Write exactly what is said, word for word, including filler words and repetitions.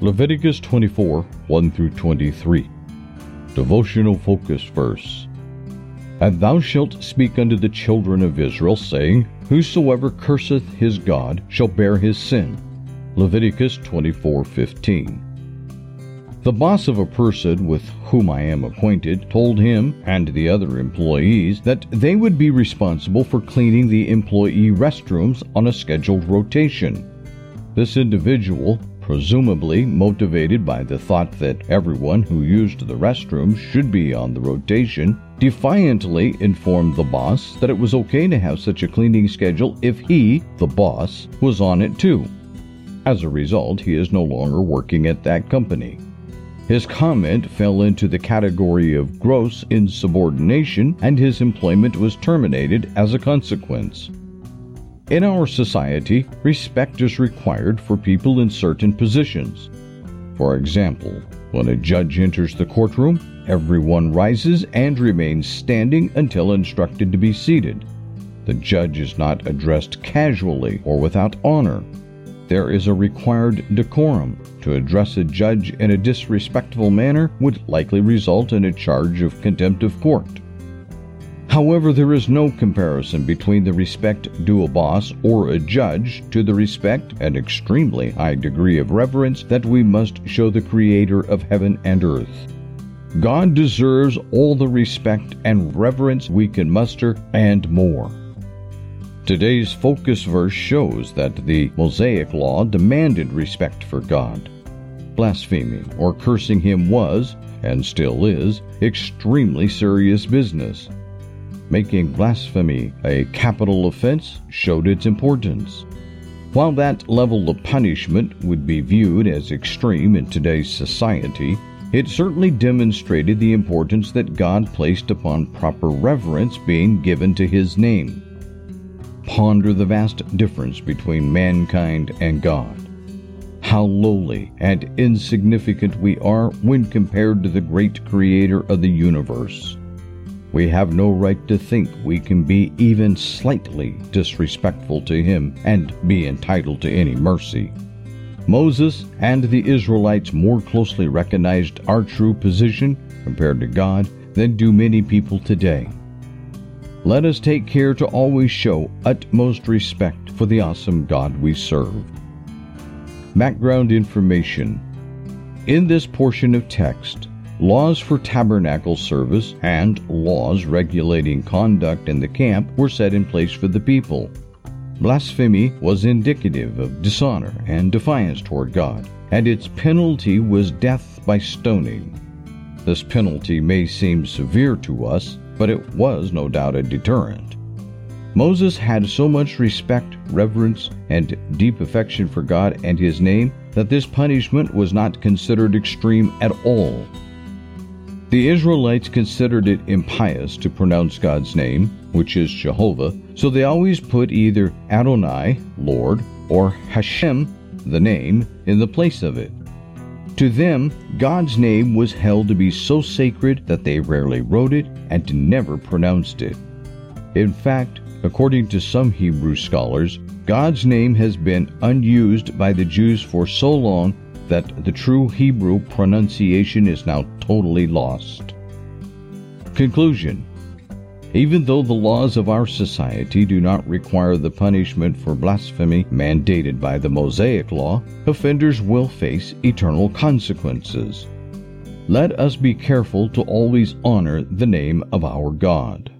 Leviticus twenty-four, one through twenty-three. Devotional focus verse. And thou shalt speak unto the children of Israel, saying, Whosoever curseth his God shall bear his sin. Leviticus twenty-four, fifteen. The boss of a person with whom I am acquainted told him and the other employees that they would be responsible for cleaning the employee restrooms on a scheduled rotation. This individual, presumably motivated by the thought that everyone who used the restroom should be on the rotation, defiantly informed the boss that it was okay to have such a cleaning schedule if he, the boss, was on it too. As a result, he is no longer working at that company. His comment fell into the category of gross insubordination, and his employment was terminated as a consequence. In our society, respect is required for people in certain positions. For example, when a judge enters the courtroom, everyone rises and remains standing until instructed to be seated. The judge is not addressed casually or without honor. There is a required decorum. To address a judge in a disrespectful manner would likely result in a charge of contempt of court. However, there is no comparison between the respect due a boss or a judge to the respect and extremely high degree of reverence that we must show the Creator of heaven and earth. God deserves all the respect and reverence we can muster and more. Today's focus verse shows that the Mosaic Law demanded respect for God. Blaspheming or cursing Him was, and still is, extremely serious business. Making blasphemy a capital offense showed its importance. While that level of punishment would be viewed as extreme in today's society, it certainly demonstrated the importance that God placed upon proper reverence being given to His name. Ponder the vast difference between mankind and God. How lowly and insignificant we are when compared to the great Creator of the universe. We have no right to think we can be even slightly disrespectful to Him and be entitled to any mercy. Moses and the Israelites more closely recognized our true position compared to God than do many people today. Let us take care to always show utmost respect for the awesome God we serve. Background information. In this portion of text, laws for tabernacle service and laws regulating conduct in the camp were set in place for the people. Blasphemy was indicative of dishonor and defiance toward God, and its penalty was death by stoning. This penalty may seem severe to us, but it was no doubt a deterrent. Moses had so much respect, reverence, and deep affection for God and His name that this punishment was not considered extreme at all. The Israelites considered it impious to pronounce God's name, which is Jehovah, so they always put either Adonai, Lord, or Hashem, the name, in the place of it. To them, God's name was held to be so sacred that they rarely wrote it and never pronounced it. In fact, according to some Hebrew scholars, God's name has been unused by the Jews for so long that the true Hebrew pronunciation is now totally lost. Conclusion. Even though the laws of our society do not require the punishment for blasphemy mandated by the Mosaic Law, offenders will face eternal consequences. Let us be careful to always honor the name of our God.